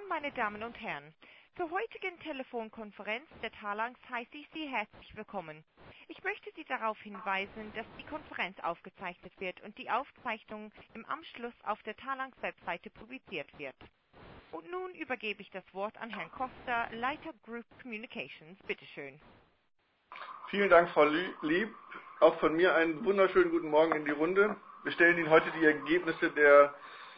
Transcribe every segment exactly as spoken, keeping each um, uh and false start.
meine Damen und Herren. Zur heutigen Telefonkonferenz der Talanx heiße ich Sie herzlich willkommen. Ich möchte Sie darauf hinweisen, dass die Konferenz aufgezeichnet wird und die Aufzeichnung im Anschluss auf der Talanx-Webseite publiziert wird. Und nun übergebe ich das Wort an Herrn Costa, Leiter Group Communications. Bitte schön. Vielen Dank, Frau Lieb. Auch von mir einen wunderschönen guten Morgen in die Runde. Wir stellen Ihnen heute die Ergebnisse der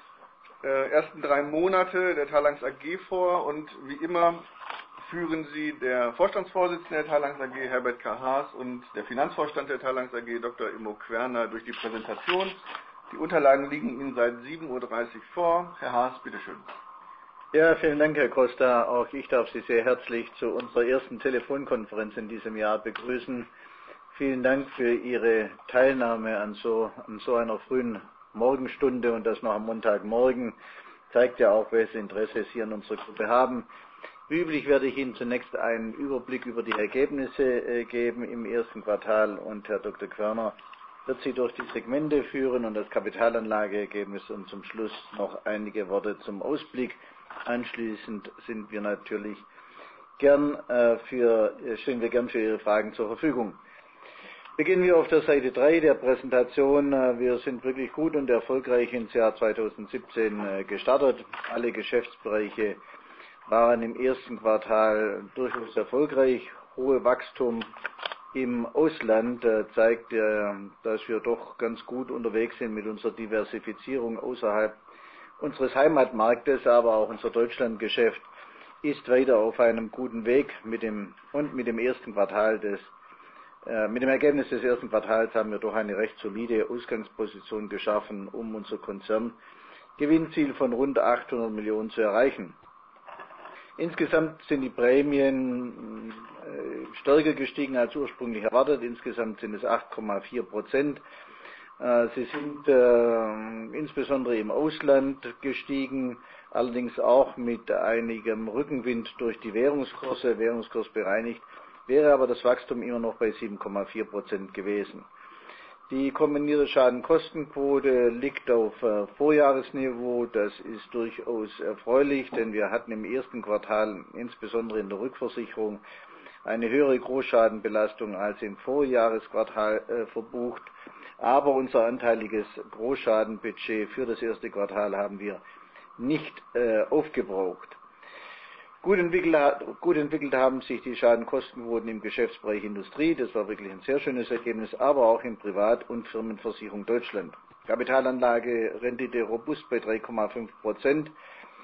äh, ersten drei Monate der Talanx A G vor und wie immer führen Sie der Vorstandsvorsitzende der Talanx A G, Herbert K. Haas, und der Finanzvorstand der Talanx A G, Doktor Immo Querner, durch die Präsentation. Die Unterlagen liegen Ihnen seit sieben Uhr dreißig vor. Herr Haas, bitteschön. Ja, vielen Dank, Herr Costa. Auch ich darf Sie sehr herzlich zu unserer ersten Telefonkonferenz in diesem Jahr begrüßen. Vielen Dank für Ihre Teilnahme an so, an so einer frühen Morgenstunde und das noch am Montagmorgen. Zeigt ja auch, welches Interesse Sie an unserer Gruppe haben. Wie üblich werde ich Ihnen zunächst einen Überblick über die Ergebnisse äh, geben im ersten Quartal und Herr Doktor Querner wird Sie durch die Segmente führen und das Kapitalanlageergebnis und zum Schluss noch einige Worte zum Ausblick. Anschließend sind wir natürlich gern äh, für, stehen wir gern für Ihre Fragen zur Verfügung. Beginnen wir auf der Seite drei der Präsentation. Äh, wir sind wirklich gut und erfolgreich ins Jahr zweitausendsiebzehn äh, gestartet. Alle Geschäftsbereiche waren im ersten Quartal durchaus erfolgreich. Hohe Wachstum im Ausland äh, zeigt, äh, dass wir doch ganz gut unterwegs sind mit unserer Diversifizierung außerhalb unseres Heimatmarktes, aber auch unser Deutschlandgeschäft ist weiter auf einem guten Weg. Mit dem, und mit dem ersten Quartal des, äh, mit dem Ergebnis des ersten Quartals haben wir doch eine recht solide Ausgangsposition geschaffen, um unser Konzerngewinnziel von rund achthundert Millionen zu erreichen. Insgesamt sind die Prämien äh, stärker gestiegen als ursprünglich erwartet. Insgesamt sind es acht Komma vier Prozent. Sie sind äh, insbesondere im Ausland gestiegen, allerdings auch mit einigem Rückenwind durch die Währungskurse, Währungskurs bereinigt, wäre aber das Wachstum immer noch bei sieben Komma vier Prozent gewesen. Die kombinierte Schadenkostenquote liegt auf äh, Vorjahresniveau, das ist durchaus erfreulich, denn wir hatten im ersten Quartal, insbesondere in der Rückversicherung, eine höhere Großschadenbelastung als im Vorjahresquartal äh, verbucht. Aber unser anteiliges Großschadenbudget für das erste Quartal haben wir nicht äh, aufgebraucht. Gut entwickelt, gut entwickelt haben sich die Schadenkostenquoten im Geschäftsbereich Industrie, das war wirklich ein sehr schönes Ergebnis, aber auch in Privat- und Firmenversicherung Deutschland. Kapitalanlage Rendite robust bei drei Komma fünf Prozent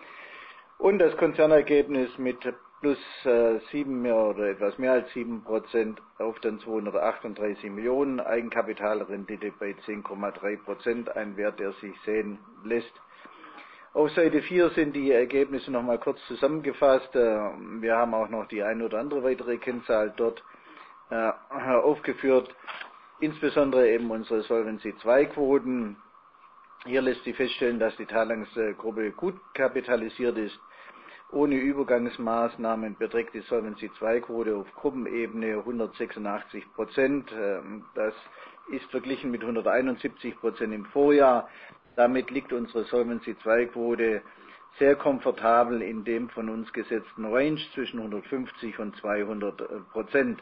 und das Konzernergebnis mit plus äh, sieben oder etwas mehr als sieben Prozent auf dann zweihundertachtunddreißig Millionen, Eigenkapitalrendite bei zehn Komma drei Prozent, ein Wert, der sich sehen lässt. Auf Seite vier sind die Ergebnisse nochmal kurz zusammengefasst. Wir haben auch noch die ein oder andere weitere Kennzahl dort äh, aufgeführt, insbesondere eben unsere Solvency zwei Quoten. Hier lässt sich feststellen, dass die Talanx-Gruppe gut kapitalisiert ist. Ohne Übergangsmaßnahmen beträgt die Solvency zwei Quote auf Gruppenebene hundertsechsundachtzig Prozent. Das ist verglichen mit hunderteinundsiebzig Prozent im Vorjahr. Damit liegt unsere Solvency zwei Quote sehr komfortabel in dem von uns gesetzten Range zwischen hundertfünfzig und zweihundert Prozent.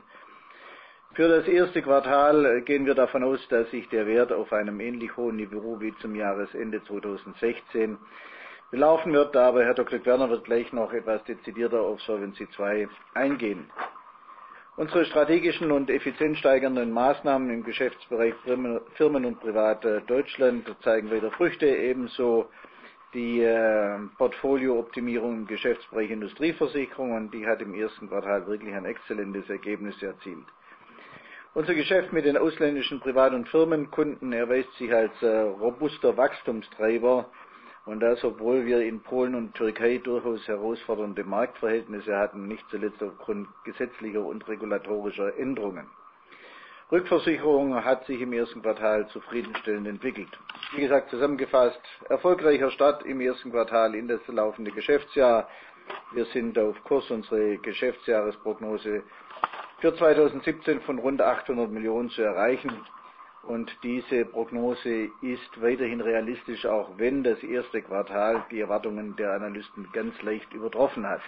Für das erste Quartal gehen wir davon aus, dass sich der Wert auf einem ähnlich hohen Niveau wie zum Jahresende zweitausendsechzehn belaufen wird, aber Herr Doktor Querner wird gleich noch etwas dezidierter auf Solvency zwei eingehen. Unsere strategischen und effizienzsteigernden Maßnahmen im Geschäftsbereich Firmen und Privat Deutschland zeigen weiter Früchte, ebenso die äh, Portfoliooptimierung im Geschäftsbereich Industrieversicherung, und die hat im ersten Quartal wirklich ein exzellentes Ergebnis erzielt. Unser Geschäft mit den ausländischen Privat- und Firmenkunden erweist sich als äh, robuster Wachstumstreiber. Und das, obwohl wir in Polen und Türkei durchaus herausfordernde Marktverhältnisse hatten, nicht zuletzt aufgrund gesetzlicher und regulatorischer Änderungen. Rückversicherung hat sich im ersten Quartal zufriedenstellend entwickelt. Wie gesagt, zusammengefasst, erfolgreicher Start im ersten Quartal in das laufende Geschäftsjahr. Wir sind auf Kurs, unsere Geschäftsjahresprognose für zweitausendsiebzehn von rund achthundert Millionen zu erreichen. Und diese Prognose ist weiterhin realistisch, auch wenn das erste Quartal die Erwartungen der Analysten ganz leicht übertroffen hat.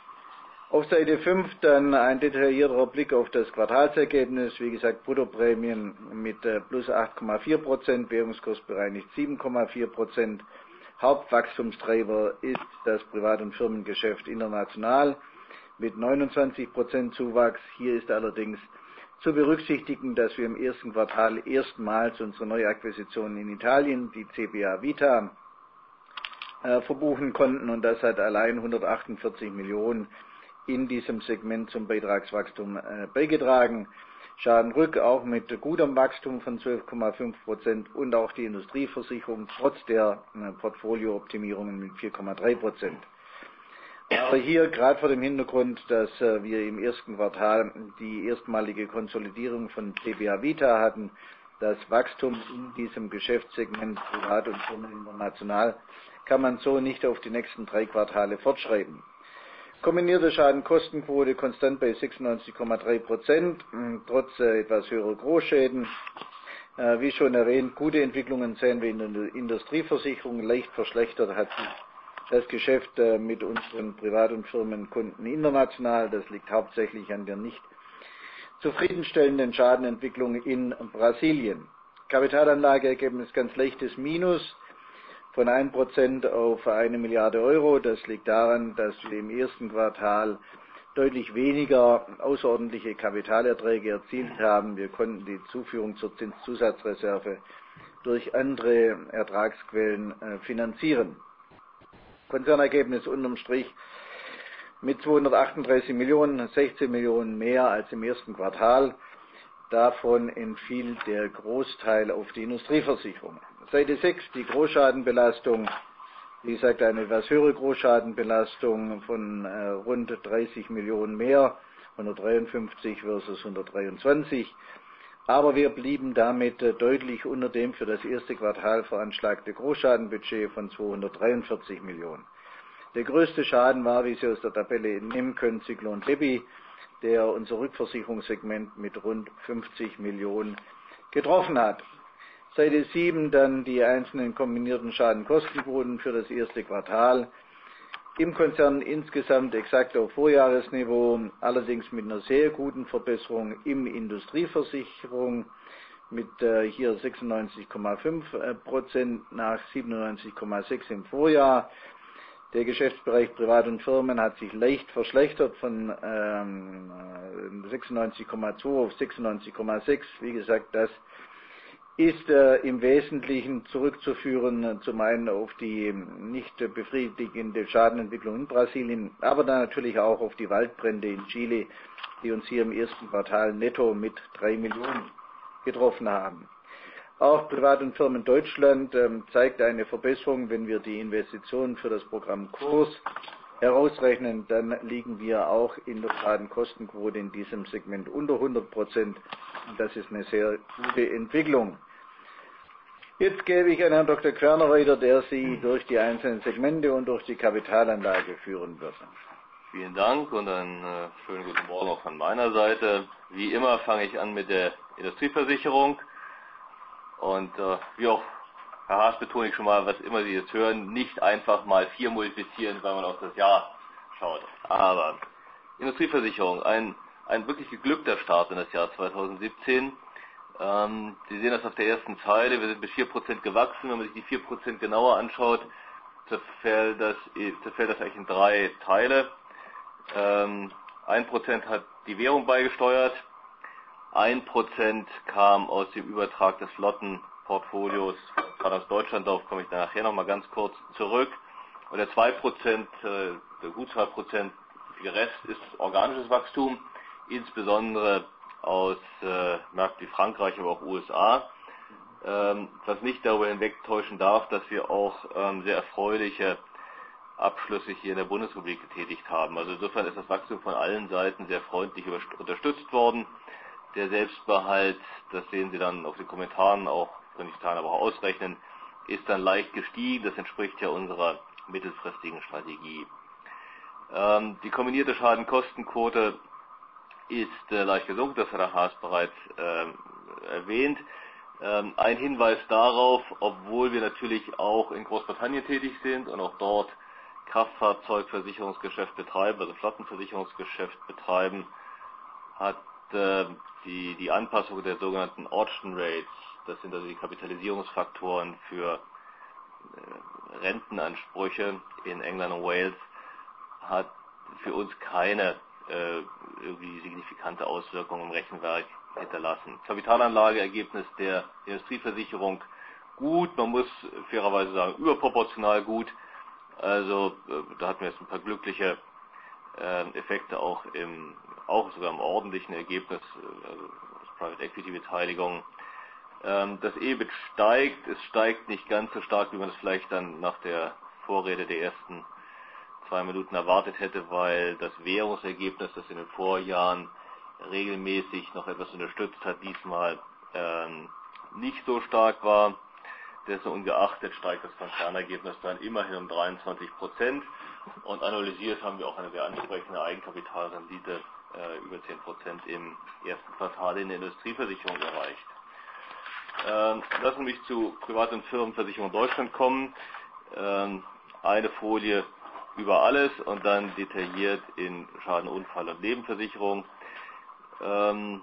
Auf Seite fünf dann ein detaillierterer Blick auf das Quartalsergebnis. Wie gesagt, Bruttoprämien mit plus acht Komma vier Prozent, währungskursbereinigt sieben Komma vier Prozent. Hauptwachstumstreiber ist das Privat- und Firmengeschäft international mit neunundzwanzig Prozent Zuwachs. Hier ist allerdings zu berücksichtigen, dass wir im ersten Quartal erstmals unsere Neuakquisition in Italien, die C B A Vita, äh, verbuchen konnten, und das hat allein hundertachtundvierzig Millionen in diesem Segment zum Beitragswachstum äh, beigetragen. Schadenrück auch mit gutem Wachstum von zwölf Komma fünf Prozent und auch die Industrieversicherung trotz der äh, Portfoliooptimierungen mit vier Komma drei Prozent. Aber hier gerade vor dem Hintergrund, dass äh, wir im ersten Quartal die erstmalige Konsolidierung von C B A Vita hatten, das Wachstum in diesem Geschäftssegment Privat und Firmen international kann man so nicht auf die nächsten drei Quartale fortschreiben. Kombinierte Schadenkostenquote konstant bei sechsundneunzig Komma drei Prozent, trotz äh, etwas höherer Großschäden. Äh, wie schon erwähnt, gute Entwicklungen sehen wir in der Industrieversicherung. Leicht verschlechtert hat sich das Geschäft äh, mit unseren Privat- und Firmenkunden international. Das liegt hauptsächlich an der nicht zufriedenstellenden Schadenentwicklung in Brasilien. Kapitalanlageergebnis ganz leichtes Minus von ein Prozent auf eine Milliarde Euro. Das liegt daran, dass wir im ersten Quartal deutlich weniger außerordentliche Kapitalerträge erzielt haben. Wir konnten die Zuführung zur Zinszusatzreserve durch andere Ertragsquellen äh, finanzieren. Konzernergebnis unterm Strich mit zweihundertachtunddreißig Millionen, sechzehn Millionen mehr als im ersten Quartal. Davon entfiel der Großteil auf die Industrieversicherung. Seite sechs, die Großschadenbelastung. Wie gesagt, eine etwas höhere Großschadenbelastung von äh, rund dreißig Millionen mehr, hundertdreiundfünfzig versus hundertdreiundzwanzig. Aber wir blieben damit äh, deutlich unter dem für das erste Quartal veranschlagte Großschadenbudget von zweihundertdreiundvierzig Millionen. Der größte Schaden war, wie Sie aus der Tabelle entnehmen können, Zyklon Debbie, der unser Rückversicherungssegment mit rund fünfzig Millionen getroffen hat. Seite sieben dann die einzelnen kombinierten Schadenkostenquoten für das erste Quartal. Im Konzern insgesamt exakt auf Vorjahresniveau, allerdings mit einer sehr guten Verbesserung im Industrieversicherung mit äh, hier sechsundneunzig Komma fünf Prozent nach siebenundneunzig Komma sechs im Vorjahr. Der Geschäftsbereich Privat und Firmen hat sich leicht verschlechtert von ähm, sechsundneunzig Komma zwei auf sechsundneunzig Komma sechs. Wie gesagt, das ist äh, im Wesentlichen zurückzuführen, äh, zum einen auf die nicht äh, befriedigende Schadenentwicklung in Brasilien, aber dann natürlich auch auf die Waldbrände in Chile, die uns hier im ersten Quartal netto mit drei Millionen getroffen haben. Auch Privat- und Firmen Deutschland ähm, zeigt eine Verbesserung. Wenn wir die Investitionen für das Programm Kurs herausrechnen, dann liegen wir auch in der Schadenkostenquote in diesem Segment unter hundert Prozent. Und das ist eine sehr gute Entwicklung. Jetzt gebe ich an Herrn Doktor Körner weiter, der Sie durch die einzelnen Segmente und durch die Kapitalanlage führen wird. Vielen Dank und einen äh, schönen guten Morgen auch von meiner Seite. Wie immer fange ich an mit der Industrieversicherung. Und äh, wie auch Herr Haas betone ich schon mal, was immer Sie jetzt hören, nicht einfach mal vier multiplizieren, weil man auf das Jahr schaut. Aber Industrieversicherung, ein, ein wirklich geglückter Start in das Jahr zweitausendsiebzehn. Ähm, Sie sehen das auf der ersten Zeile, wir sind mit vier Prozent gewachsen. Wenn man sich die vier Prozent genauer anschaut, zerfällt das, zerfällt das eigentlich in drei Teile. Ähm, ein Prozent hat die Währung beigesteuert. Ein Prozent kam aus dem Übertrag des Flottenportfolios, gerade aus Deutschland, darauf komme ich dann nachher nochmal ganz kurz zurück. Und der zwei Prozent, äh, der gut zwei Prozent, der Rest ist organisches Wachstum, insbesondere aus äh, Märkten wie Frankreich, aber auch U S A, ähm, was nicht darüber hinwegtäuschen darf, dass wir auch ähm, sehr erfreuliche Abschlüsse hier in der Bundesrepublik getätigt haben. Also insofern ist das Wachstum von allen Seiten sehr freundlich unterstützt worden. Der Selbstbehalt, das sehen Sie dann auf den Kommentaren auch, wenn ich Zahlen aber auch ausrechnen, ist dann leicht gestiegen. Das entspricht ja unserer mittelfristigen Strategie. Ähm, die kombinierte Schadenkostenquote ist äh, leicht gesunken, das hat der Haas bereits äh, erwähnt. Ähm, ein Hinweis darauf, obwohl wir natürlich auch in Großbritannien tätig sind und auch dort Kraftfahrzeugversicherungsgeschäft betreiben, also Flottenversicherungsgeschäft betreiben, hat äh, die, die Anpassung der sogenannten Auction Rates, das sind also die Kapitalisierungsfaktoren für äh, Rentenansprüche in England und Wales, hat für uns keine äh, irgendwie signifikante Auswirkungen im Rechenwerk hinterlassen. Kapitalanlageergebnis der Industrieversicherung gut, man muss fairerweise sagen überproportional gut. Also äh, da hatten wir jetzt ein paar glückliche äh, Effekte auch im, auch sogar im ordentlichen Ergebnis, äh, also aus Private Equity Beteiligung. Ähm, das E B I T steigt, es steigt nicht ganz so stark, wie man es vielleicht dann nach der Vorrede der ersten zwei Minuten erwartet hätte, weil das Währungsergebnis, das in den Vorjahren regelmäßig noch etwas unterstützt hat, diesmal ähm, nicht so stark war. Dessen ungeachtet steigt das Konzernergebnis dann immerhin um dreiundzwanzig Prozent und analysiert haben wir auch eine sehr ansprechende Eigenkapitalrendite äh, über zehn Prozent im ersten Quartal in der Industrieversicherung erreicht. Ähm, lassen Sie mich zu Privat- und Firmenversicherung Deutschland kommen. Ähm, eine Folie über alles und dann detailliert in Schaden, Unfall und Lebensversicherung. Ähm,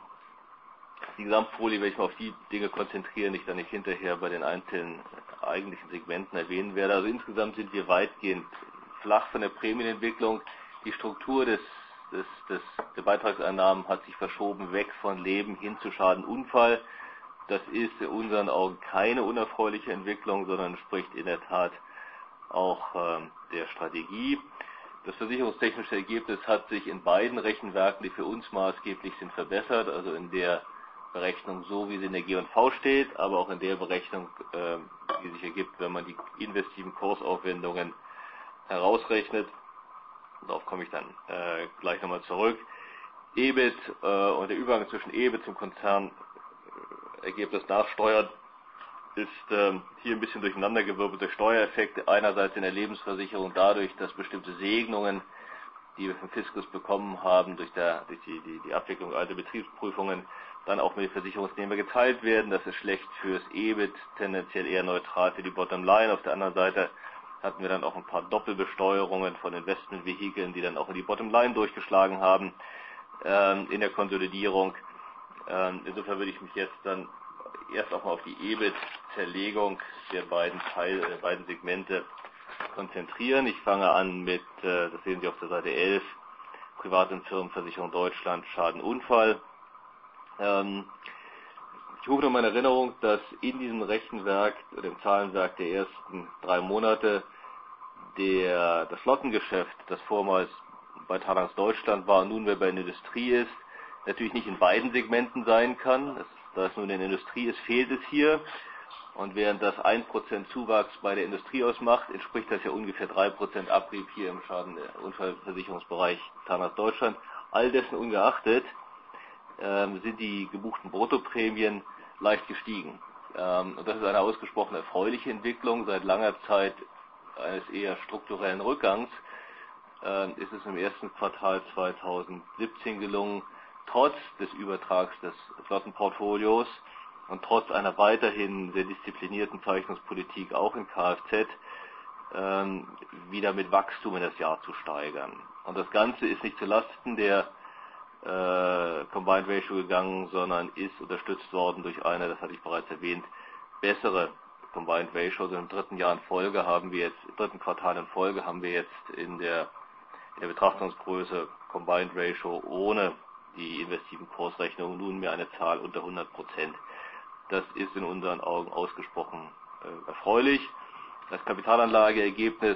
die Gesamtfolie werde ich mal auf die Dinge konzentrieren, die ich dann nicht hinterher bei den einzelnen eigentlichen Segmenten erwähnen werde. Also insgesamt sind wir weitgehend flach von der Prämienentwicklung. Die Struktur des, des, des, der Beitragseinnahmen hat sich verschoben weg von Leben hin zu Schaden, Unfall. Das ist in unseren Augen keine unerfreuliche Entwicklung, sondern entspricht in der Tat auch ähm, der Strategie. Das versicherungstechnische Ergebnis hat sich in beiden Rechenwerken, die für uns maßgeblich sind, verbessert, also in der Berechnung so, wie sie in der G und V steht, aber auch in der Berechnung, äh, die sich ergibt, wenn man die investiven Kursaufwendungen herausrechnet. Darauf komme ich dann äh, gleich nochmal zurück. E B I T äh, und der Übergang zwischen E B I T zum Konzernergebnis nach Steuern ist äh, hier ein bisschen durcheinandergewirbelt durch Steuereffekte. Einerseits in der Lebensversicherung dadurch, dass bestimmte Segnungen, die wir vom Fiskus bekommen haben, durch, der, durch die, die, die Abwicklung alter Betriebsprüfungen, dann auch mit den Versicherungsnehmern geteilt werden. Das ist schlecht fürs E B I T, tendenziell eher neutral für die Bottomline. Auf der anderen Seite hatten wir dann auch ein paar Doppelbesteuerungen von Investmentvehikeln, die dann auch in die Bottomline durchgeschlagen haben ähm, in der Konsolidierung. Ähm, insofern würde ich mich jetzt dann erst auch mal auf die E B I T-Zerlegung der beiden Teil, der beiden Segmente konzentrieren. Ich fange an mit, äh, das sehen Sie auf der Seite elf, Privat- und Firmenversicherung Deutschland, Schaden, Unfall. Ähm, ich rufe noch mal in Erinnerung, dass in diesem Rechenwerk, dem Zahlenwerk der ersten drei Monate, der, das Flottengeschäft, das vormals bei Talanx Deutschland war und nunmehr bei der Industrie ist, natürlich nicht in beiden Segmenten sein kann. Es, da es nun in der Industrie ist, fehlt es hier. Und während das ein Prozent Zuwachs bei der Industrie ausmacht, entspricht das ja ungefähr drei Prozent Abrieb hier im Schaden- und Unfallversicherungsbereich Talanx Deutschland. All dessen ungeachtet ähm, sind die gebuchten Bruttoprämien leicht gestiegen. Ähm, und das ist eine ausgesprochen erfreuliche Entwicklung. Seit langer Zeit eines eher strukturellen Rückgangs ähm, ist es im ersten Quartal zweitausendsiebzehn gelungen, trotz des Übertrags des Flottenportfolios und trotz einer weiterhin sehr disziplinierten Zeichnungspolitik auch in Kfz ähm, wieder mit Wachstum in das Jahr zu steigern. Und das Ganze ist nicht zulasten der äh, Combined Ratio gegangen, sondern ist unterstützt worden durch eine, das hatte ich bereits erwähnt, bessere Combined Ratio. Also im dritten Jahr in Folge haben wir jetzt, im dritten Quartal in Folge haben wir jetzt in der, in der Betrachtungsgröße Combined Ratio ohne die investiven Kursrechnungen nunmehr eine Zahl unter hundert Prozent. Das ist in unseren Augen ausgesprochen äh, erfreulich. Das Kapitalanlageergebnis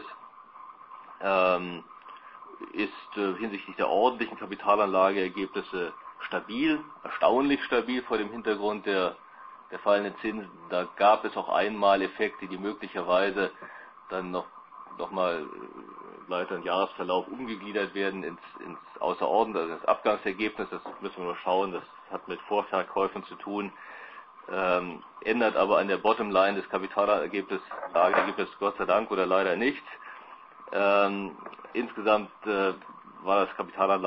ähm, ist äh, hinsichtlich der ordentlichen Kapitalanlageergebnisse stabil, erstaunlich stabil vor dem Hintergrund der, der fallenden Zinsen. Da gab es auch einmal Effekte, die möglicherweise dann noch nochmal im weiteren Jahresverlauf umgegliedert werden ins, ins Außerordentlich, also ins Abgangsergebnis. Das müssen wir mal schauen, das hat mit Vorverkäufen zu tun, ähm, ändert aber an der Bottomline des Kapitalergebnisses Gott sei Dank oder leider nichts. Ähm, insgesamt äh, war das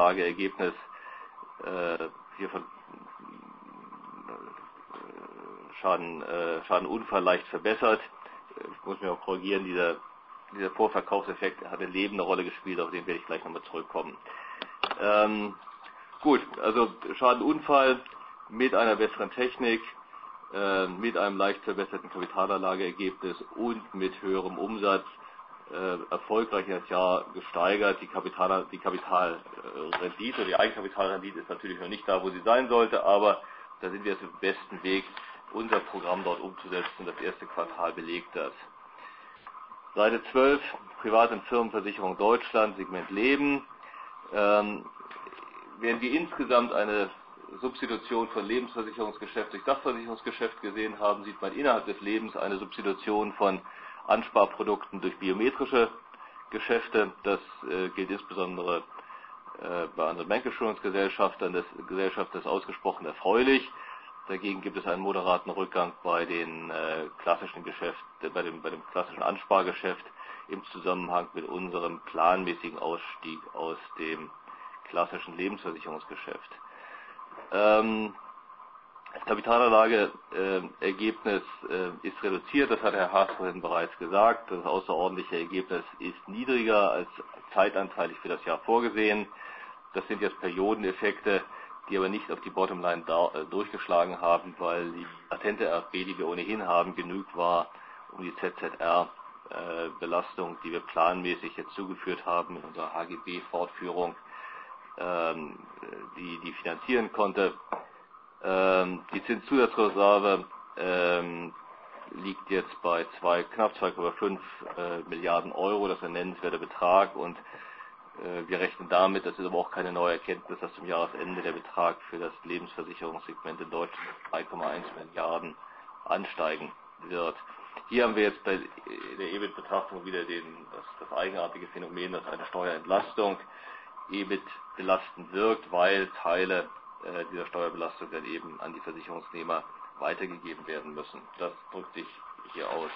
Kapitalanlageergebnis äh, hier von äh, Schaden, äh, Schadenunfall leicht verbessert. Ich muss mich auch korrigieren, dieser, dieser Vorverkaufseffekt hat im Leben eine Rolle gespielt, auf den werde ich gleich nochmal zurückkommen. Ähm, gut, also Schadenunfall mit einer besseren Technik, äh, mit einem leicht verbesserten Kapitalanlageergebnis und mit höherem Umsatz äh, erfolgreich das Jahr gesteigert. Die Kapital, die Kapitalrendite, die Eigenkapitalrendite ist natürlich noch nicht da, wo sie sein sollte, aber da sind wir jetzt auf dem besten Weg, unser Programm dort umzusetzen. Das erste Quartal belegt das. Seite zwölf, Privat- und Firmenversicherung Deutschland, Segment Leben. Ähm, während wir insgesamt eine Substitution von Lebensversicherungsgeschäft durch Sachversicherungsgeschäft gesehen haben, sieht man innerhalb des Lebens eine Substitution von Ansparprodukten durch biometrische Geschäfte. Das äh, gilt insbesondere äh, bei unseren Bankassurance-Gesellschaften. Das Gesellschaft ist ausgesprochen erfreulich. Dagegen gibt es einen moderaten Rückgang bei den äh, klassischen Geschäft, äh, bei dem, bei dem klassischen Anspargeschäft im Zusammenhang mit unserem planmäßigen Ausstieg aus dem klassischen Lebensversicherungsgeschäft. Ähm, das Kapitalanlageergebnis äh, ist reduziert, das hat Herr Haas vorhin bereits gesagt. Das außerordentliche Ergebnis ist niedriger als zeitanteilig für das Jahr vorgesehen. Das sind jetzt Periodeneffekte, die aber nicht auf die Bottomline da, äh, durchgeschlagen haben, weil die latente R F B, die wir ohnehin haben, genügt war, um die Z Z R-Belastung, äh, die wir planmäßig jetzt zugeführt haben in unserer H G B-Fortführung, ähm, die, die finanzieren konnte. Ähm, die Zinszusatzreserve ähm, liegt jetzt bei zwei, knapp zwei Komma fünf äh, Milliarden Euro, das ist ein nennenswerter Betrag, und äh, wir rechnen damit, das ist aber auch keine neue Erkenntnis, dass zum Jahresende der Betrag für das Lebensversicherungssegment in Deutschland drei Komma eins Milliarden ansteigen wird. Hier haben wir jetzt bei der E B I T-Betrachtung wieder den, das, das eigenartige Phänomen, dass eine Steuerentlastung E B I T belastend wirkt, weil Teile äh, dieser Steuerbelastung dann eben an die Versicherungsnehmer weitergegeben werden müssen. Das drückt sich hier aus.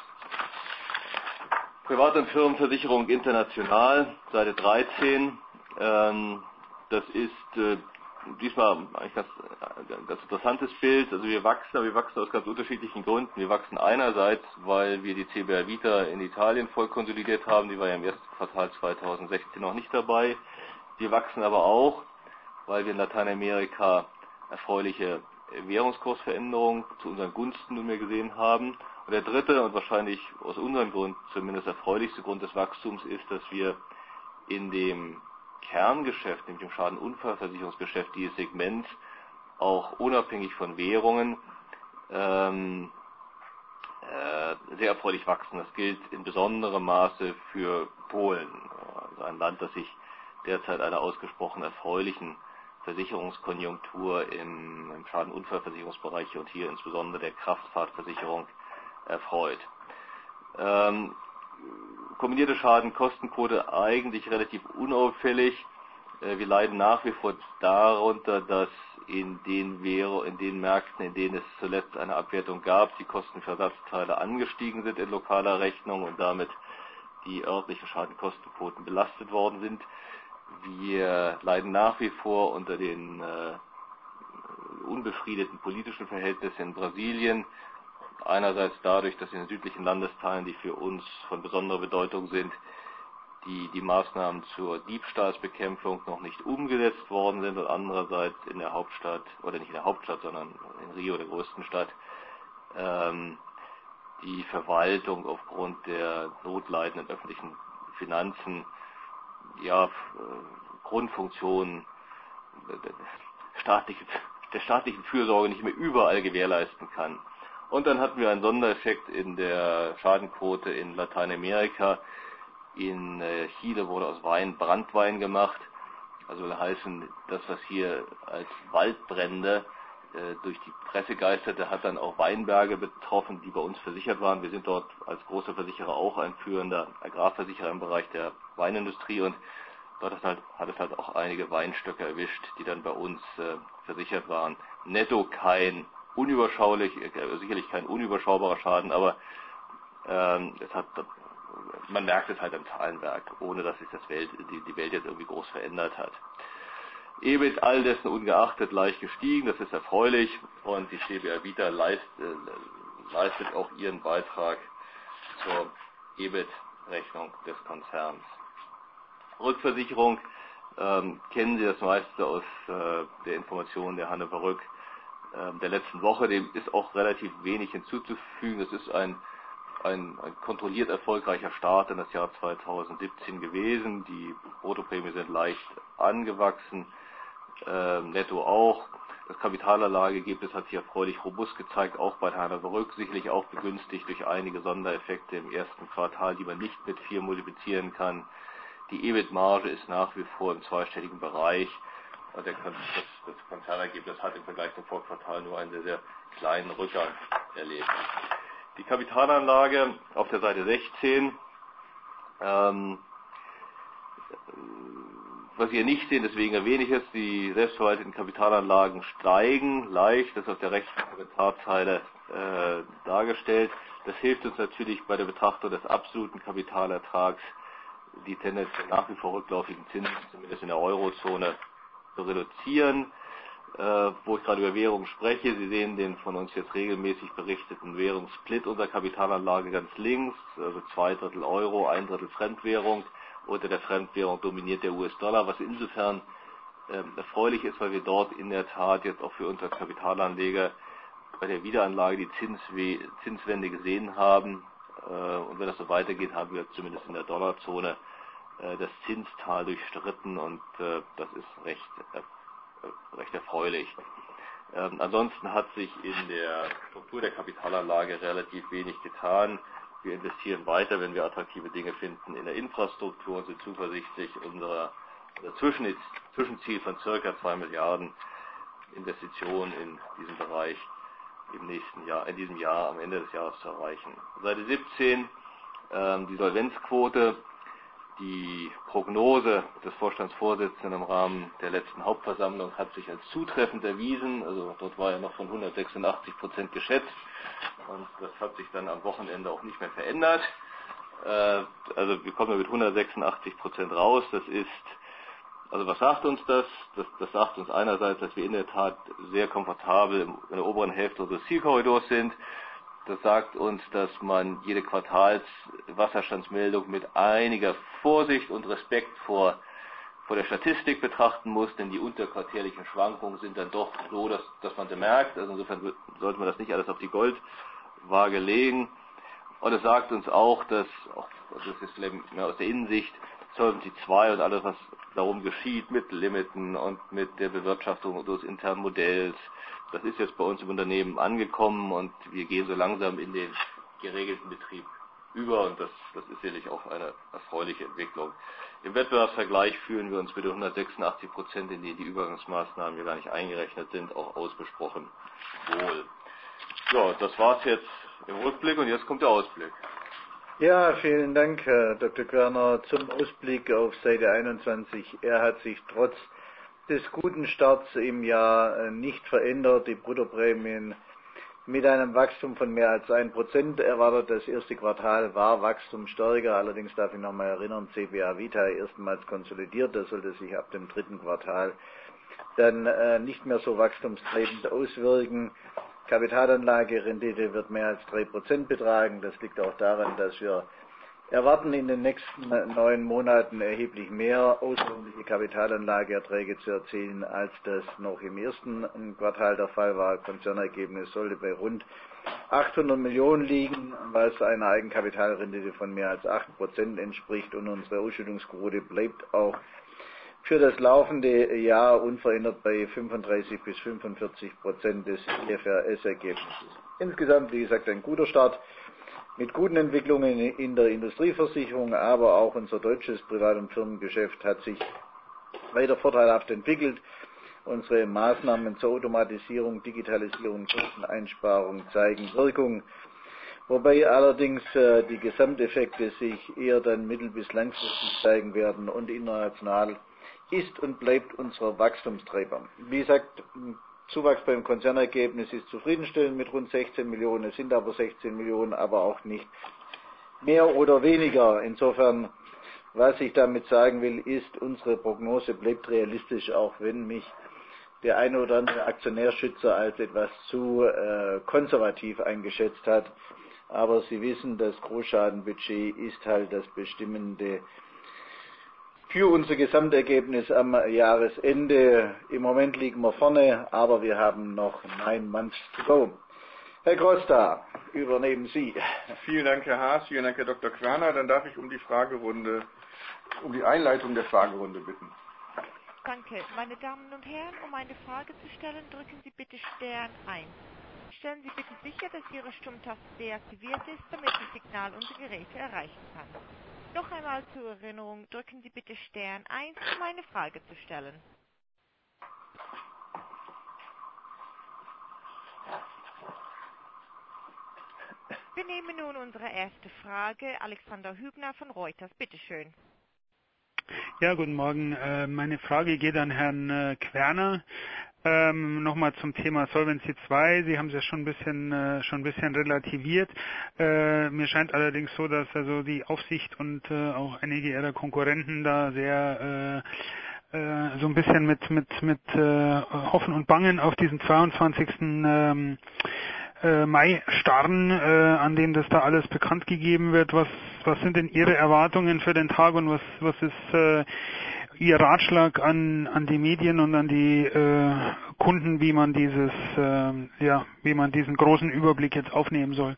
Privat- und Firmenversicherung international, Seite dreizehn. Ähm, das ist äh, diesmal eigentlich ganz, ein ganz interessantes Bild. Also wir wachsen, aber wir wachsen aus ganz unterschiedlichen Gründen. Wir wachsen einerseits, weil wir die C B R Vita in Italien voll konsolidiert haben. Die war ja im ersten Quartal zweitausendsechzehn noch nicht dabei. Wir wachsen aber auch, weil wir in Lateinamerika erfreuliche Währungskursveränderungen zu unseren Gunsten nunmehr gesehen haben. Und der dritte und wahrscheinlich aus unserem Grund zumindest erfreulichste Grund des Wachstums ist, dass wir in dem Kerngeschäft, nämlich dem Schadenunfallversicherungsgeschäft, dieses Segment auch unabhängig von Währungen ähm, äh, sehr erfreulich wachsen. Das gilt in besonderem Maße für Polen, also ein Land, das sich derzeit einer ausgesprochen erfreulichen Versicherungskonjunktur im, im Schadenunfallversicherungsbereich und hier insbesondere der Kraftfahrtversicherung erfreut. Ähm, kombinierte Schadenkostenquote eigentlich relativ unauffällig. Äh, wir leiden nach wie vor darunter, dass in den, Währ- in den Märkten, in denen es zuletzt eine Abwertung gab, die Kosten für Ersatzteile angestiegen sind in lokaler Rechnung und damit die örtlichen Schadenkostenquoten belastet worden sind. Wir leiden nach wie vor unter den äh, unbefriedeten politischen Verhältnissen in Brasilien. Einerseits dadurch, dass in den südlichen Landesteilen, die für uns von besonderer Bedeutung sind, die, die Maßnahmen zur Diebstahlsbekämpfung noch nicht umgesetzt worden sind, und andererseits in der Hauptstadt, oder nicht in der Hauptstadt, sondern in Rio, der größten Stadt, ähm, die Verwaltung aufgrund der notleidenden öffentlichen Finanzen, ja, Grundfunktionen staatliche, der staatlichen Fürsorge nicht mehr überall gewährleisten kann. Und dann hatten wir einen Sondereffekt in der Schadenquote in Lateinamerika. In Chile wurde aus Wein Branntwein gemacht. Also will heißen, das, was hier als Waldbrände äh, durch die Presse geisterte, hat dann auch Weinberge betroffen, die bei uns versichert waren. Wir sind dort als großer Versicherer auch ein führender Agrarversicherer im Bereich der Weinindustrie, und dort hat, halt, hat es halt auch einige Weinstöcke erwischt, die dann bei uns äh, versichert waren. Netto kein unüberschaulich, äh, sicherlich kein unüberschaubarer Schaden, aber ähm, es hat, man merkt es halt am Zahlenwerk, ohne dass sich das Welt, die, die Welt jetzt irgendwie groß verändert hat. E B I T all dessen ungeachtet leicht gestiegen, das ist erfreulich, und die C B R Vita leist, äh, leistet auch ihren Beitrag zur E B I T-Rechnung des Konzerns. Rückversicherung, ähm, kennen Sie das meiste aus äh, der Information der Hannover Rück äh, der letzten Woche. Dem ist auch relativ wenig hinzuzufügen. Das ist ein, ein, ein kontrolliert erfolgreicher Start in das Jahr zweitausendsiebzehn gewesen. Die Bruttoprämien sind leicht angewachsen, äh, netto auch. Das Kapitalerlageergebnis hat sich erfreulich robust gezeigt, auch bei der Hannover Rück, sicherlich auch begünstigt durch einige Sondereffekte im ersten Quartal, die man nicht mit vier multiplizieren kann. Die E B I T-Marge ist nach wie vor im zweistelligen Bereich und der, das, das Konzernergebnis hat im Vergleich zum Vorquartal nur einen sehr, sehr kleinen Rückgang erlebt. Die Kapitalanlage auf der Seite sechzehn, ähm, was wir nicht sehen, deswegen erwähne ich es, die selbstverwalteten Kapitalanlagen steigen leicht, das ist auf der rechten Kommentarzeile äh, dargestellt. Das hilft uns natürlich bei der Betrachtung des absoluten Kapitalertrags, die tendenziell nach wie vor rückläufigen Zinsen, zumindest in der Eurozone, zu reduzieren. Äh, wo ich gerade über Währung spreche, Sie sehen den von uns jetzt regelmäßig berichteten Währungssplit unserer Kapitalanlage ganz links, also zwei Drittel Euro, ein Drittel Fremdwährung. Unter der Fremdwährung dominiert der U S-Dollar, was insofern äh, erfreulich ist, weil wir dort in der Tat jetzt auch für uns als Kapitalanleger bei der Wiederanlage die Zinswe Zinswende gesehen haben. Und wenn das so weitergeht, haben wir zumindest in der Dollarzone das Zinstal durchstritten und das ist recht, recht erfreulich. Ansonsten hat sich in der Struktur der Kapitalanlage relativ wenig getan. Wir investieren weiter, wenn wir attraktive Dinge finden, in der Infrastruktur und sind zuversichtlich, unser, unser Zwischenziel von circa zwei Milliarden Investitionen in diesem Bereich im nächsten Jahr, in diesem Jahr, am Ende des Jahres zu erreichen. Seite siebzehn, ähm, die Solvenzquote, die Prognose des Vorstandsvorsitzenden im Rahmen der letzten Hauptversammlung hat sich als zutreffend erwiesen. Also dort war ja noch von hundertsechsundachtzig Prozent geschätzt und das hat sich dann am Wochenende auch nicht mehr verändert. Äh, also wir kommen mit hundertsechsundachtzig Prozent raus. Das ist Also was sagt uns das? das? Das sagt uns einerseits, dass wir in der Tat sehr komfortabel in der oberen Hälfte unseres Zielkorridors sind. Das sagt uns, dass man jede Quartalswasserstandsmeldung mit einiger Vorsicht und Respekt vor, vor der Statistik betrachten muss, denn die unterquartärlichen Schwankungen sind dann doch so, dass, dass man sie merkt. Also insofern sollte man das nicht alles auf die Goldwaage legen. Und es sagt uns auch, dass, auch, das ist vielleicht mehr aus der Innensicht, Solvency zwei und alles, was darum geschieht, mit Limiten und mit der Bewirtschaftung unseres internen Modells, das ist jetzt bei uns im Unternehmen angekommen und wir gehen so langsam in den geregelten Betrieb über und das, das ist sicherlich auch eine erfreuliche Entwicklung. Im Wettbewerbsvergleich fühlen wir uns mit den hundertsechsundachtzig Prozent, in denen die Übergangsmaßnahmen ja gar nicht eingerechnet sind, auch ausgesprochen wohl. Ja, das war's jetzt im Rückblick und jetzt kommt der Ausblick. Ja, vielen Dank, Herr Doktor Querner. Zum Ausblick auf Seite einundzwanzig. Er hat sich trotz des guten Starts im Jahr nicht verändert. Die Bruttoprämien mit einem Wachstum von mehr als ein Prozent erwartet. Das erste Quartal war wachstumsstärker. Allerdings darf ich noch mal erinnern, C B A Vita erstmals konsolidiert. Das sollte sich ab dem dritten Quartal dann äh, nicht mehr so wachstumstreibend auswirken. Kapitalanlagerendite wird mehr als drei Prozent betragen. Das liegt auch daran, dass wir erwarten, in den nächsten neun Monaten erheblich mehr außerordentliche Kapitalanlageerträge zu erzielen, als das noch im ersten Quartal der Fall war. Konzernergebnis sollte bei rund achthundert Millionen liegen, was einer Eigenkapitalrendite von mehr als acht Prozent entspricht und unsere Ausschüttungsquote bleibt auch für das laufende Jahr unverändert bei fünfunddreißig bis fünfundvierzig Prozent des I F R S-Ergebnisses. Insgesamt, wie gesagt, ein guter Start mit guten Entwicklungen in der Industrieversicherung, aber auch unser deutsches Privat- und Firmengeschäft hat sich weiter vorteilhaft entwickelt. Unsere Maßnahmen zur Automatisierung, Digitalisierung, Kosteneinsparung zeigen Wirkung, wobei allerdings äh, die Gesamteffekte sich eher dann mittel- bis langfristig zeigen werden und international ist und bleibt unser Wachstumstreiber. Wie gesagt, Zuwachs beim Konzernergebnis ist zufriedenstellend mit rund sechzehn Millionen, es sind aber sechzehn Millionen, aber auch nicht mehr oder weniger. Insofern, was ich damit sagen will, ist, unsere Prognose bleibt realistisch, auch wenn mich der eine oder andere Aktionärschützer als etwas zu äh, konservativ eingeschätzt hat. Aber Sie wissen, das Großschadenbudget ist halt das Bestimmende für unser Gesamtergebnis am Jahresende. Im Moment liegen wir vorne, aber wir haben noch nine months to go. Herr Costa, übernehmen Sie. Vielen Dank, Herr Haas, vielen Dank, Herr Doktor Querner. Dann darf ich um die Fragerunde, um die Einleitung der Fragerunde bitten. Danke. Meine Damen und Herren, um eine Frage zu stellen, drücken Sie bitte Stern eins. Stellen Sie bitte sicher, dass Ihre Stummtaste deaktiviert ist, damit das Signal unsere Geräte erreichen kann. Noch einmal zur Erinnerung, drücken Sie bitte Stern eins, um eine Frage zu stellen. Wir nehmen nun unsere erste Frage. Alexander Hübner von Reuters, bitteschön. Ja, guten Morgen. Äh, meine Frage geht an Herrn äh, Querner. Ähm, Nochmal zum Thema Solvency zwei. Sie haben es ja schon ein bisschen, äh, schon ein bisschen relativiert. Äh, mir scheint allerdings so, dass also die Aufsicht und äh, auch einige ihrer Konkurrenten da sehr äh, äh, so ein bisschen mit mit mit äh, Hoffen und Bangen auf diesen zweiundzwanzigsten Ähm, äh, Mai starren, äh, an dem das da alles bekannt gegeben wird. Was was sind denn Ihre Erwartungen für den Tag und was was ist äh, Ihr Ratschlag an an die Medien und an die äh, Kunden, wie man dieses äh, ja wie man diesen großen Überblick jetzt aufnehmen soll?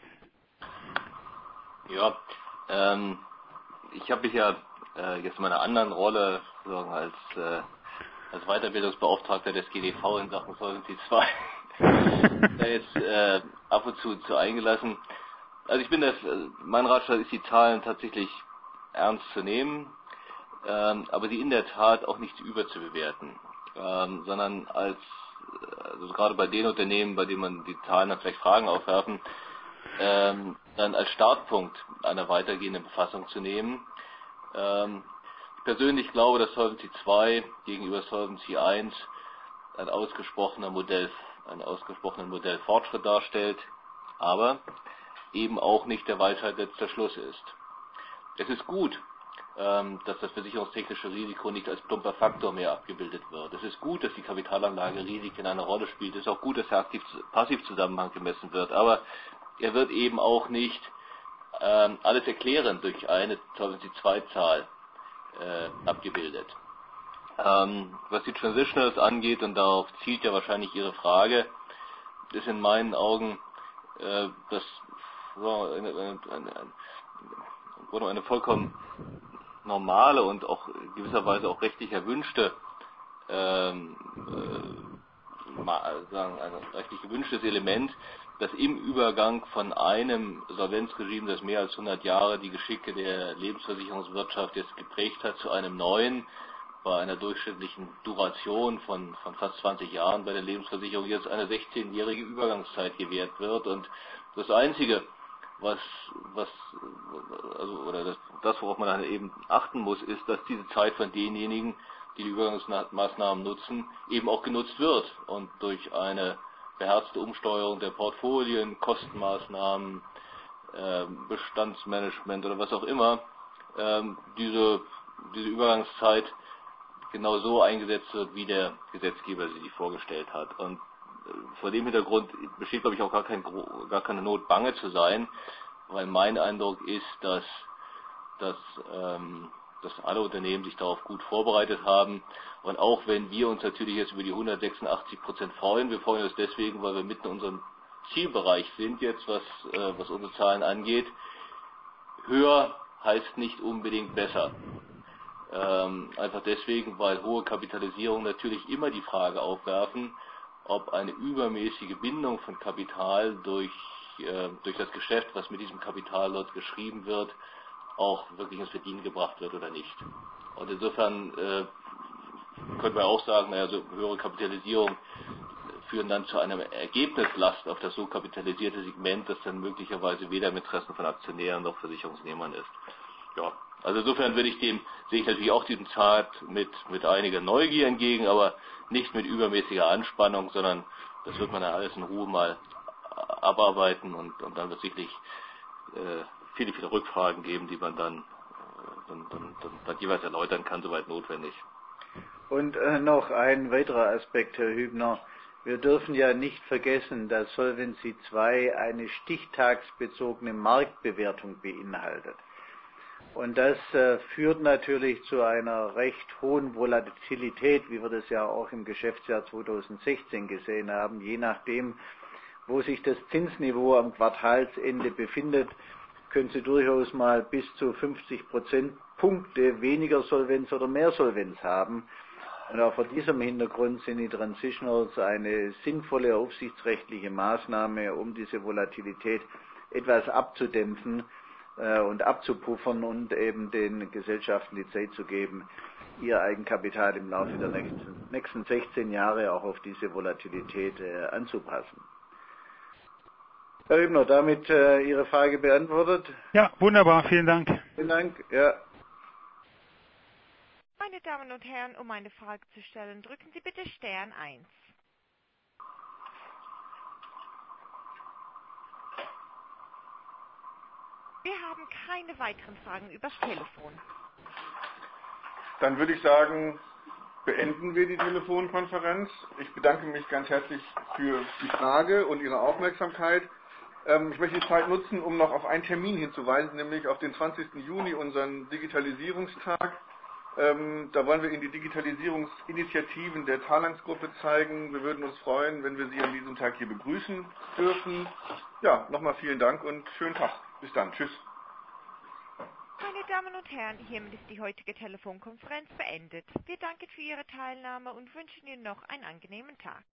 Ja, ähm, ich habe mich ja äh, jetzt in meiner anderen Rolle sozusagen als äh, als Weiterbildungsbeauftragter des G D V in Sachen Solvency zwei da jetzt äh, ab und zu zu eingelassen. Also ich bin das, mein Ratschlag ist, die Zahlen tatsächlich ernst zu nehmen, ähm, aber sie in der Tat auch nicht überzubewerten, ähm, sondern als, also gerade bei den Unternehmen, bei denen man die Zahlen dann vielleicht Fragen aufwerfen, ähm, dann als Startpunkt einer weitergehenden Befassung zu nehmen. Ähm, ich persönlich glaube, dass Solvency zwei gegenüber Solvency eins ein ausgesprochener Modell, einen ausgesprochenen Modellfortschritt darstellt, aber eben auch nicht der Weisheit letzter Schluss ist. Es ist gut, ähm, dass das versicherungstechnische Risiko nicht als plumper Faktor mehr abgebildet wird. Es ist gut, dass die Kapitalanlage Risiken eine Rolle spielt. Es ist auch gut, dass der Aktiv-Passiv-Zusammenhang gemessen wird, aber er wird eben auch nicht ähm, alles erklären durch eine Solvency zwei Zahl äh, abgebildet. Ähm, was die Transitionals angeht, und darauf zielt ja wahrscheinlich Ihre Frage, ist in meinen Augen äh, das ja, eine, eine, eine, eine vollkommen normale und auch gewisserweise auch rechtlich erwünschte ähm, äh, mal, sagen, ein rechtlich gewünschtes Element, dass im Übergang von einem Solvenzregime, das mehr als hundert Jahre die Geschicke der Lebensversicherungswirtschaft jetzt geprägt hat, zu einem neuen, bei einer durchschnittlichen Duration von, von fast zwanzig Jahren bei der Lebensversicherung jetzt eine sechzehnjährige Übergangszeit gewährt wird. Und das Einzige, was, was, also, oder das, das, worauf man dann eben achten muss, ist, dass diese Zeit von denjenigen, die die Übergangsmaßnahmen nutzen, eben auch genutzt wird und durch eine beherzte Umsteuerung der Portfolien, Kostenmaßnahmen, äh, Bestandsmanagement oder was auch immer, äh, diese, diese Übergangszeit genau so eingesetzt wird, wie der Gesetzgeber sie vorgestellt hat. Und vor dem Hintergrund besteht, glaube ich, auch gar, kein, gar keine Not, bange zu sein, weil mein Eindruck ist, dass, dass, ähm, dass alle Unternehmen sich darauf gut vorbereitet haben. Und auch wenn wir uns natürlich jetzt über die hundertsechsundachtzig Prozent freuen, wir freuen uns deswegen, weil wir mitten in unserem Zielbereich sind jetzt, was, äh, was unsere Zahlen angeht. Höher heißt nicht unbedingt besser. Ähm, einfach deswegen, weil hohe Kapitalisierung natürlich immer die Frage aufwerfen, ob eine übermäßige Bindung von Kapital durch, äh, durch das Geschäft, was mit diesem Kapital dort geschrieben wird, auch wirklich ins Verdienen gebracht wird oder nicht. Und insofern äh, können wir auch sagen, naja, so höhere Kapitalisierung führen dann zu einer Ergebnislast auf das so kapitalisierte Segment, das dann möglicherweise weder im Interesse von Aktionären noch Versicherungsnehmern ist. Ja, also insofern würde ich dem, sehe ich natürlich auch diesen Chart mit, mit einiger Neugier entgegen, aber nicht mit übermäßiger Anspannung, sondern das wird man dann alles in Ruhe mal abarbeiten und, und dann wird sicherlich äh, viele, viele Rückfragen geben, die man dann, äh, dann, dann, dann, dann jeweils erläutern kann, soweit notwendig. Und äh, noch ein weiterer Aspekt, Herr Hübner. Wir dürfen ja nicht vergessen, dass Solvency zwei eine stichtagsbezogene Marktbewertung beinhaltet. Und das äh, führt natürlich zu einer recht hohen Volatilität, wie wir das ja auch im Geschäftsjahr zweitausendsechzehn gesehen haben. Je nachdem, wo sich das Zinsniveau am Quartalsende befindet, können Sie durchaus mal bis zu fünfzig Prozentpunkte weniger Solvenz oder mehr Solvenz haben. Und auch vor diesem Hintergrund sind die Transitionals eine sinnvolle aufsichtsrechtliche Maßnahme, um diese Volatilität etwas abzudämpfen äh, und abzupuffern und eben den Gesellschaften die Zeit zu geben, ihr Eigenkapital im Laufe der nächsten, nächsten sechzehn Jahre auch auf diese Volatilität äh, anzupassen. Herr Hübner, damit äh, Ihre Frage beantwortet? Ja, wunderbar, vielen Dank. Vielen Dank. Ja. Meine Damen und Herren, um eine Frage zu stellen, drücken Sie bitte Stern eins. Wir haben keine weiteren Fragen übers Telefon. Dann würde ich sagen, beenden wir die Telefonkonferenz. Ich bedanke mich ganz herzlich für die Frage und Ihre Aufmerksamkeit. Ähm, ich möchte die Zeit nutzen, um noch auf einen Termin hinzuweisen, nämlich auf den zwanzigsten Juni, unseren Digitalisierungstag. Ähm, da wollen wir Ihnen die Digitalisierungsinitiativen der Talanx-Gruppe zeigen. Wir würden uns freuen, wenn wir Sie an diesem Tag hier begrüßen dürfen. Ja, nochmal vielen Dank und schönen Tag. Bis dann. Tschüss. Meine Damen und Herren, hiermit ist die heutige Telefonkonferenz beendet. Wir danken für Ihre Teilnahme und wünschen Ihnen noch einen angenehmen Tag.